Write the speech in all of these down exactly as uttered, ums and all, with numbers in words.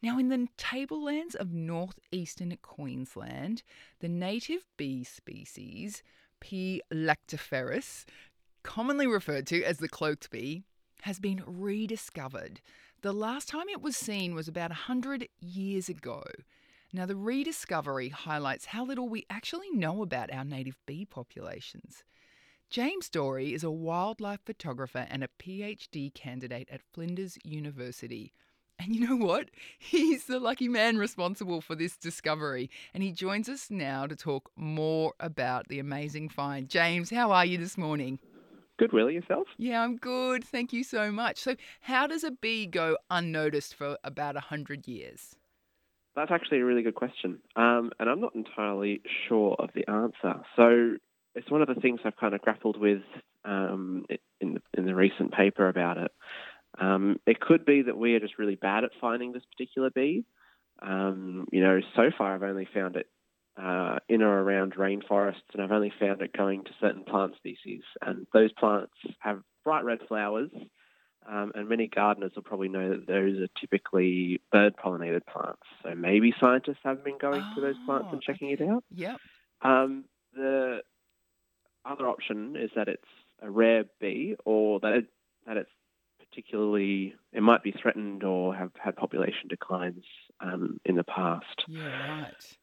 Now, in the tablelands of northeastern Queensland, the native bee species, P. lactiferus, commonly referred to as the cloaked bee, has been rediscovered. The last time it was seen was about one hundred years ago. Now, the rediscovery highlights how little we actually know about our native bee populations. James Dorey is a wildlife photographer and a PhD candidate at Flinders University. And you know what? He's the lucky man responsible for this discovery. And he joins us now to talk more about the amazing find. James, how are you this morning? Good, Willie. Yourself? Yeah, I'm good. Thank you so much. So how does a bee go unnoticed for about one hundred years? That's actually a really good question. Um, and I'm not entirely sure of the answer. So it's one of the things I've kind of grappled with um, in, the, in the recent paper about it. Um, it could be that we are just really bad at finding this particular bee. Um, you know, so far I've only found it uh, in or around rainforests, and I've only found it going to certain plant species. And those plants have bright red flowers, um, and many gardeners will probably know that those are typically bird-pollinated plants. So maybe scientists have been going to those plants Oh, and checking it okay. out. Yep. Um, the other option is that it's a rare bee, or that it, that it's particularly, it might be threatened or have had population declines um, in the past. Yeah, right.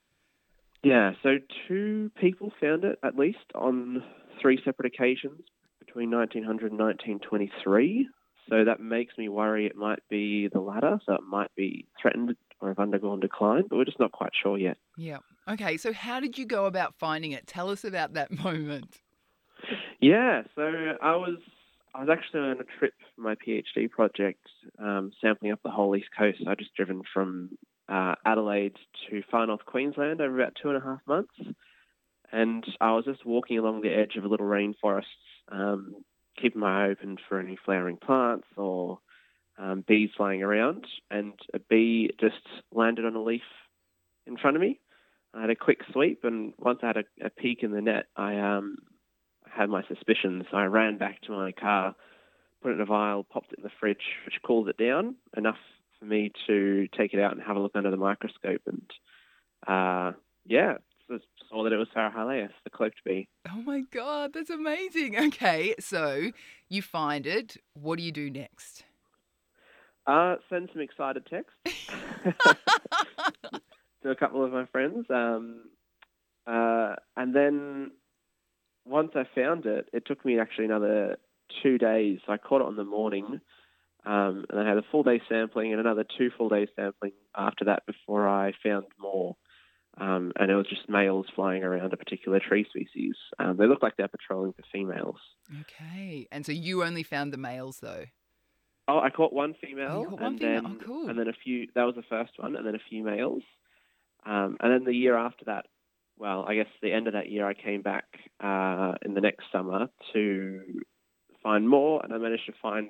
Yeah, so two people found it at least on three separate occasions between nineteen hundred and nineteen twenty-three. So that makes me worry it might be the latter, so it might be threatened or have undergone decline, but we're just not quite sure yet. Yeah. Okay, so how did you go about finding it? Tell us about that moment. Yeah, so I was I was actually on a trip for my PhD project, um, sampling up the whole East Coast. I just driven from uh, Adelaide to far north Queensland over about two and a half months, and I was just walking along the edge of a little rainforest, um, keeping my eye open for any flowering plants or um, bees flying around, and a bee just landed on a leaf in front of me. I had a quick sweep, and once I had a, a peek in the net, I um, had my suspicions. I ran back to my car, put it in a vial, popped it in the fridge, which cooled it down enough for me to take it out and have a look under the microscope. And uh, yeah, so saw that it was Farah haleus, the cloaked bee. Oh my God, that's amazing. Okay, so you find it. What do you do next? Uh, send some excited texts to a couple of my friends. Um, uh, and then once I found it, it took me actually another two days. I caught it on the morning, um, and I had a full day sampling and another two full days sampling after that before I found more. Um, and it was just males flying around a particular tree species. Um, they look like they're patrolling for females. Okay, and so you only found the males though. Oh, I caught one Oh, you female, got one and female. Oh, then cool. and then a few. That was the first one, and then a few males. Um, and then the year after that, well, I guess the end of that year, I came back uh, in the next summer to find more, and I managed to find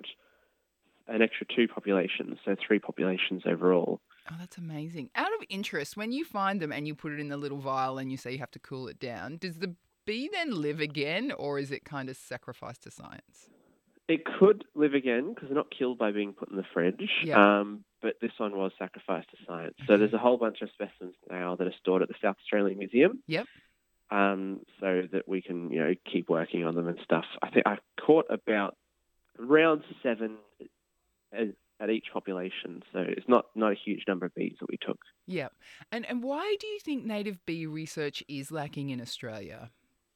an extra two populations, so three populations overall. Oh, that's amazing. Out of interest, when you find them and you put it in the little vial and you say you have to cool it down, does the bee then live again or is it kind of sacrificed to science? It could live again because they're not killed by being put in the fridge, Yep. um, but this one was sacrificed to science. So there's Okay. a whole bunch of specimens now that are stored at the South Australian Museum, Yep. um, so that we can, you know, keep working on them and stuff. I think I caught about around seven at, at each population, so it's not not a huge number of bees that we took. Yep. And and why do you think native bee research is lacking in Australia?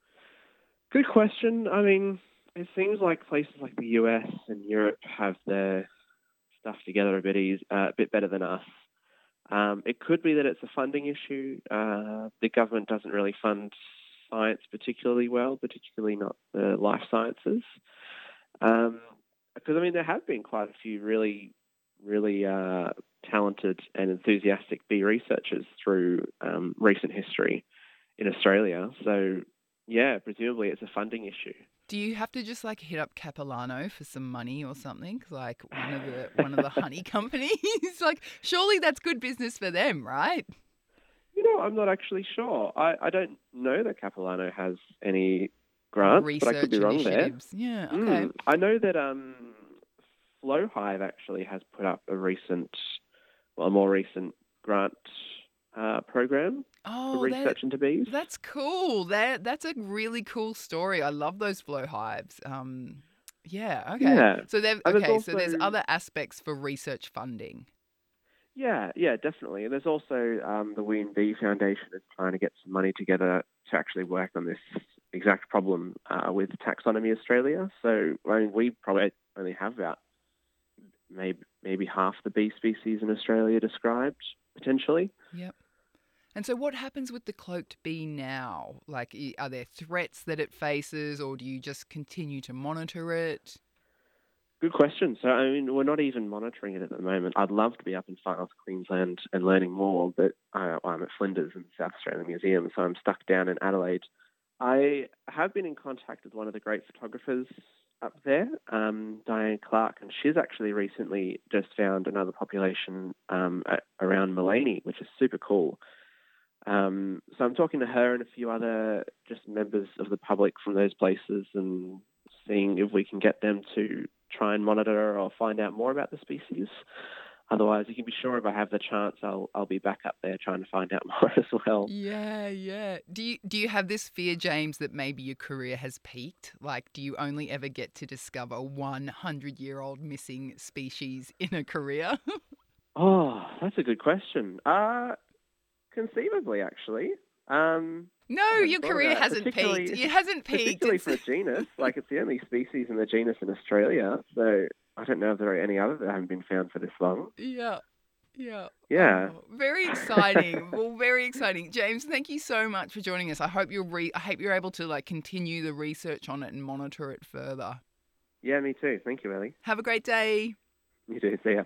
Good question. I mean, it seems like places like the U S and Europe have their stuff together a bit easy, uh, a bit better than us. Um, it could be that it's a funding issue. Uh, the government doesn't really fund science particularly well, particularly not the life sciences. Um, because I mean, there have been quite a few really, really uh, talented and enthusiastic bee researchers through um, recent history in Australia. So, yeah, presumably it's a funding issue. Do you have to just like hit up Capilano for some money or something? Like one of the one of the honey companies? Like surely that's good business for them, right? You know, I'm not actually sure. I, I don't know that Capilano has any grants, but I could be Research wrong there. initiatives. Yeah, okay. Mm. I know that um, Flowhive actually has put up a recent a more recent grant uh, program for Oh, that research into bees. that's cool. That that's a really cool story. I love those flow hives. Um, yeah. Okay. Yeah. So they've And there's okay. So there's also other aspects for research funding. Yeah, yeah, definitely. And there's also um, the We and Bee Foundation is trying to get some money together to actually work on this exact problem uh, with Taxonomy Australia. So I mean, we probably only have about maybe maybe half the bee species in Australia described potentially. Yep. And so, what happens with the cloaked bee now? Like, i- are there threats that it faces, or do you just continue to monitor it? Good question. So I mean, we're not even monitoring it at the moment. I'd love to be up in Far North Queensland and learning more, but uh, I'm at Flinders in the South Australian Museum, so I'm stuck down in Adelaide. I have been in contact with one of the great photographers up there, um, Diane Clark, and she's actually recently just found another population um, at, around Mullaney, which is super cool. Um, so I'm talking to her and a few other just members of the public from those places and seeing if we can get them to try and monitor or find out more about the species. Otherwise, you can be sure if I have the chance, I'll I'll be back up there trying to find out more as well. Yeah, yeah. Do you do you have this fear, James, that maybe your career has peaked? Like, do you only ever get to discover one hundred year old missing species in a career? Oh, that's a good question. Uh, conceivably, actually. Um, No, I hadn't your thought of career that. hasn't peaked. Particularly, It hasn't peaked. particularly It's for a genus, like it's the only species in the genus in Australia. So I don't know if there are any others that haven't been found for this long. yeah. Yeah. Yeah. Oh, very exciting. Well, very exciting. James, thank you so much for joining us. I hope you're re- I hope you're able to like continue the research on it and monitor it further. Yeah, me too. Thank you, Ellie. Have a great day. You too. See ya.